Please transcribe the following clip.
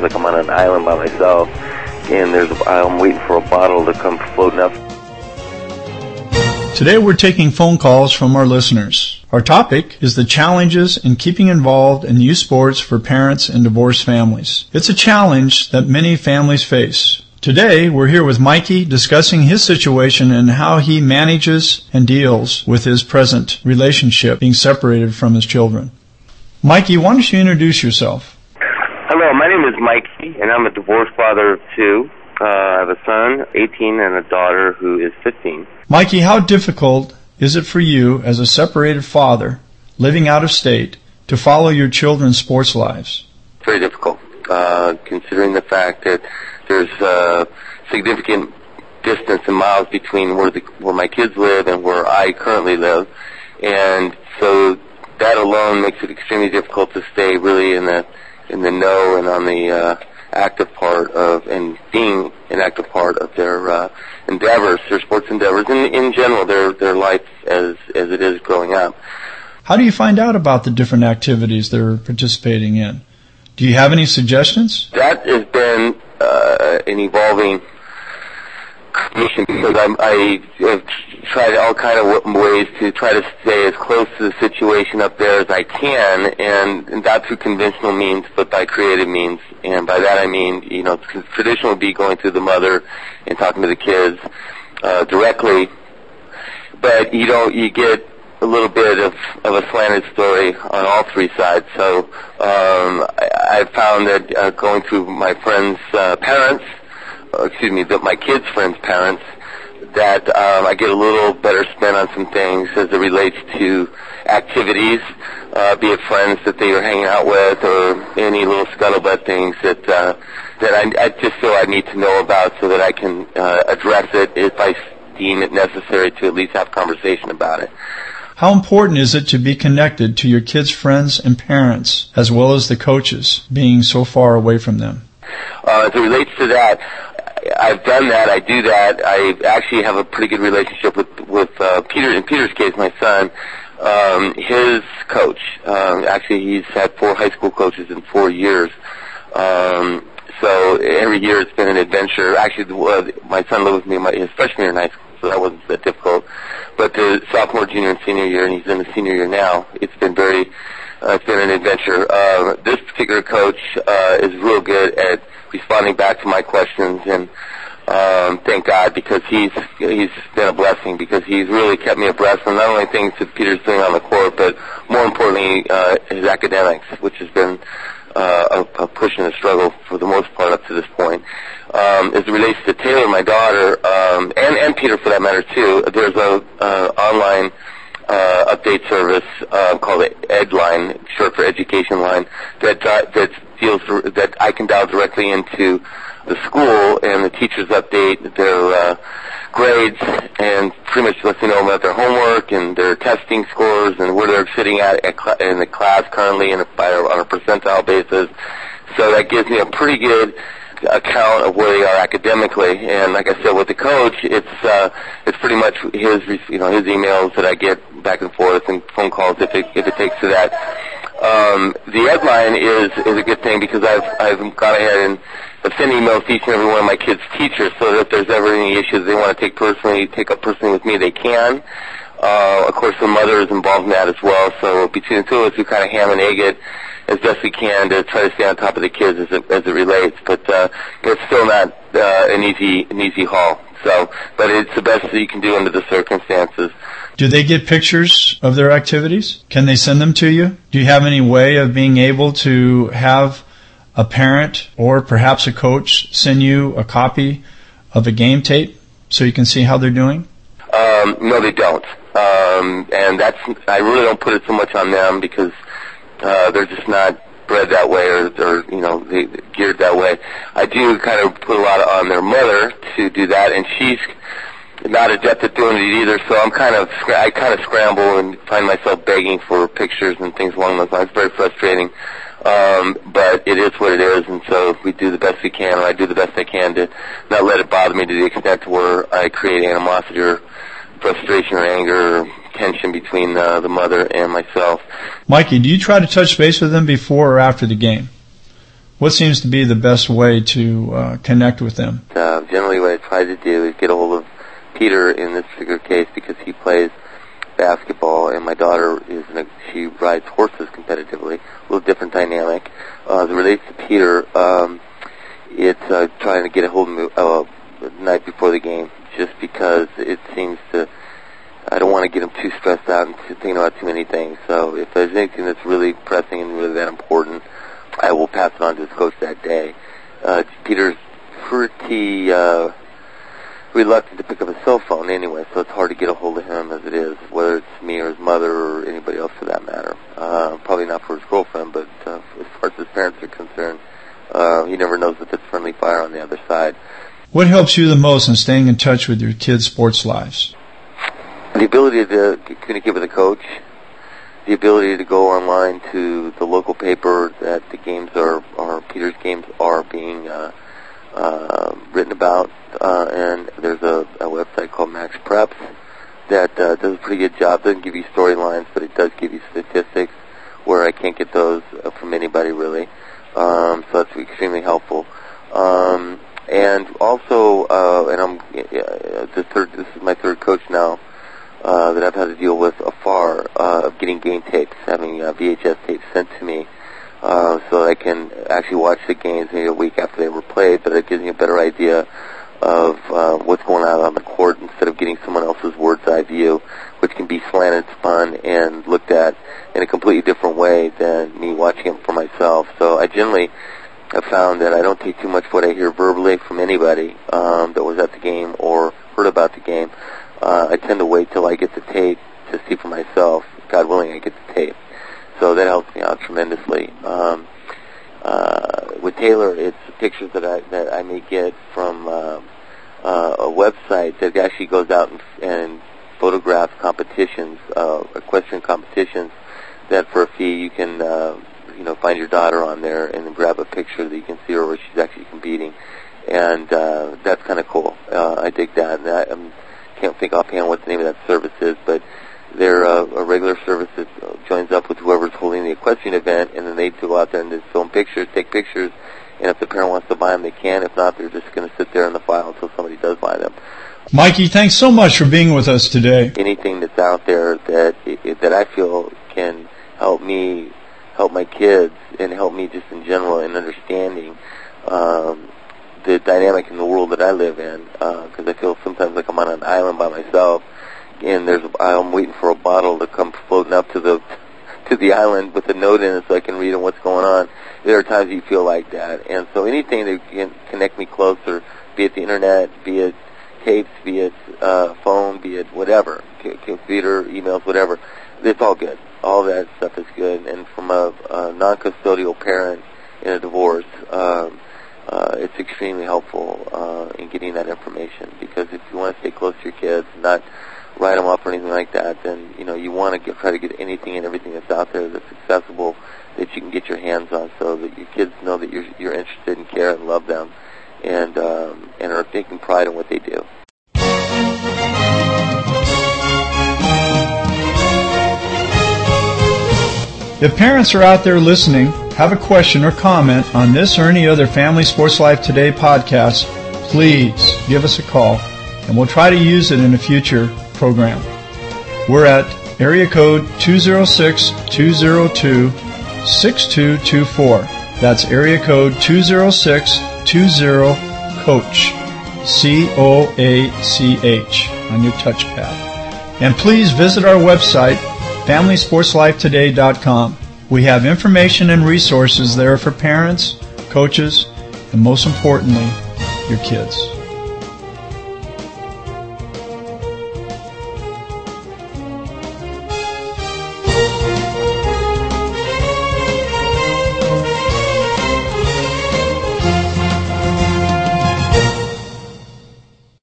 like I'm on an island by myself, and I'm waiting for a bottle to come floating up. Today we're taking phone calls from our listeners. Our topic is the challenges in keeping involved in youth sports for parents in divorced families. It's a challenge that many families face. Today we're here with Mikey discussing his situation and how he manages and deals with his present relationship being separated from his children. Mikey, why don't you introduce yourself? Hello, my name is Mikey, and I'm a divorced father of two. I have a son, 18, and a daughter who is 15. Mikey, how difficult is it for you as a separated father living out of state to follow your children's sports lives? Very difficult, considering the fact that there's significant distance and miles between where my kids live and where I currently live, and so that alone makes it extremely difficult to stay really in the know and on the active part of, and being an active part of their endeavors, their sports endeavors, and in general their life as it is growing up. How do you find out about the different activities they're participating in? Do you have any suggestions? That has been an evolving mission, because I have tried all kind of ways to try to stay as close to the situation up there as I can, and not through conventional means, but by creative means. And by that I mean, traditional would be going through the mother and talking to the kids directly, but you get a little bit of a slanted story on all three sides. So I've found that going through my friends' parents, my kids' friends' parents, that I get a little better spin on some things as it relates to activities, be it friends that they are hanging out with, or any little scuttlebutt things that I just feel I need to know about, so that I can address it if I deem it necessary to at least have conversation about it. How important is it to be connected to your kids' friends and parents, as well as the coaches, being so far away from them? As it relates to that, I've done that. I do that. I actually have a pretty good relationship with Peter. In Peter's case, my son, his coach. Actually, he's had 4 high school coaches in 4 years. So every year it's been an adventure. Actually, my son lived with me his freshman year in high school, so that wasn't that difficult. But the sophomore, junior, and senior year, and he's in the senior year now, it's been an adventure. This particular coach is real good at responding back to my questions, and thank God, because he's been a blessing, because he's really kept me abreast of not only things that Peter's doing on the court, but more importantly, his academics, which has been a push and a struggle for the most part up to this point. As it relates to Taylor, my daughter, and Peter for that matter too, there's a online update service called EdLine, short for Education Line, that I can dial directly into the school, and the teachers update their grades and pretty much let you know about their homework and their testing scores and where they're sitting at in the class currently on a percentile basis. So that gives me a pretty good account of where they are academically. And like I said, with the coach, it's pretty much his emails that I get back and forth, and phone calls if it takes to that. The EdLine is a good thing, because I've gone ahead and I've sent emails to each and every one of my kids' teachers, so that if there's ever any issues they want to take up personally with me, they can. Of course, the mother is involved in that as well. So between the two of us, we kind of ham and egg it as best we can to try to stay on top of the kids as it relates. But it's still not an easy haul. So, but it's the best that you can do under the circumstances. Do they get pictures of their activities? Can they send them to you? Do you have any way of being able to have a parent or perhaps a coach send you a copy of a game tape so you can see how they're doing? No, they don't. And I really don't put it so much on them, because they're just not bred that way, or they geared that way. I do kind of put a lot on their mother to do that, and she's not adept at doing it either. So I kind of scramble and find myself begging for pictures and things along those lines. It's very frustrating, but it is what it is, and so we do the best we can, or I do the best I can to not let it bother me to the extent to where I create animosity or frustration or anger or tension between the mother and myself. Mikey, do you try to touch base with them before or after the game? what seems to be the best way to connect with them? Generally what I try to do is get a hold of Peter in this particular case because he plays basketball and my daughter she rides horses competitively, a little different dynamic. As it relates to Peter, it's trying to get a hold of him the night before the game just because it seems to, I don't want to get him too stressed out and thinking about too many things. So if there's anything that's really pressing and really that important, I will pass it on to his coach that day. Peter's pretty reluctant to pick up his cell phone anyway, so it's hard to get a hold of him as it is, whether it's me or his mother or anybody else for that matter. Probably not for his girlfriend, but as far as his parents are concerned, he never knows if it's friendly fire on the other side. What helps you the most in staying in touch with your kids' sports lives? The ability to communicate with a coach, the ability to go online to the local paper that the games Peter's games are being written about, and there's a website called Max Preps that does a pretty good job. Doesn't give you storylines, but it does give you statistics where I can't get those from anybody really. So that's extremely helpful. And also, this is my third coach now that I've had to deal with afar of getting game tapes, having VHS tapes sent to me. So I can actually watch the games maybe a week after they were played, but it gives me a better idea of what's going on the court instead of getting someone else's bird's eye view, which can be slanted, spun, and looked at in a completely different way than me watching it for myself. So I generally have found that I don't take too much what I hear verbally from anybody that was at the game or heard about the game. I tend to wait till I get the tape to see for myself. God willing, I get the tape. So that helps me out tremendously. With Taylor, it's pictures that I may get from a website that actually goes out and photographs competitions, equestrian competitions, that for a fee you can find your daughter on there and then grab a picture that you can see her where she's actually competing. And that's kind of cool. I dig that. And I can't think offhand what the name of that service is, but they're a regular service that joins up with whoever's holding the equestrian event, and then they go out there and just film pictures, take pictures, and if the parent wants to buy them, they can. If not, they're just going to sit there in the file until somebody does buy them. Mikey, thanks so much for being with us today. Anything that's out there that I feel can help me, help my kids, and help me just in general in understanding the dynamic in the world that I live in, because I feel sometimes like I'm on an island by myself, and I'm waiting for a bottle to come floating up to the island with a note in it so I can read what's going on. There are times you feel like that, and so anything that can connect me closer, be it the internet, be it tapes, be it phone, be it whatever, computer, emails, whatever, it's all good. All that stuff is good, and from a non-custodial parent in a divorce, it's extremely helpful in getting that information, because if you want to stay close to your kids and not write them up or anything like that, then you want to try to get anything and everything that's out there that's accessible that you can get your hands on, so that your kids know that you're interested and care and love them, and are taking pride in what they do. If parents are out there listening, have a question or comment on this or any other Family Sports Life Today podcast, please give us a call, and we'll try to use it in a future program. We're at area code 206-202-6224. That's area code 206-20-COACH, COACH, on your touchpad. And please visit our website, FamilySportsLifeToday.com. We have information and resources there for parents, coaches, and most importantly, your kids.